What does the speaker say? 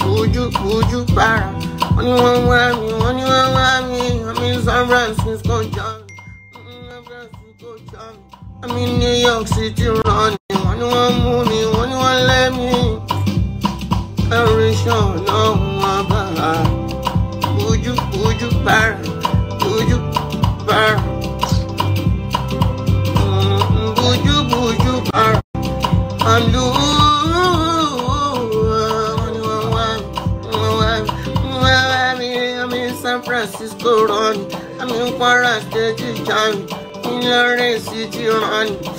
Buju para. Only one want me. I'm in San Francisco, John. I'm in New York City, running. Only one move me, only one let me. Every show, no one about. Buju para. Buju para. Buju para. I'm San Francisco run. I'm in Quara State, John. In Lawrence City run.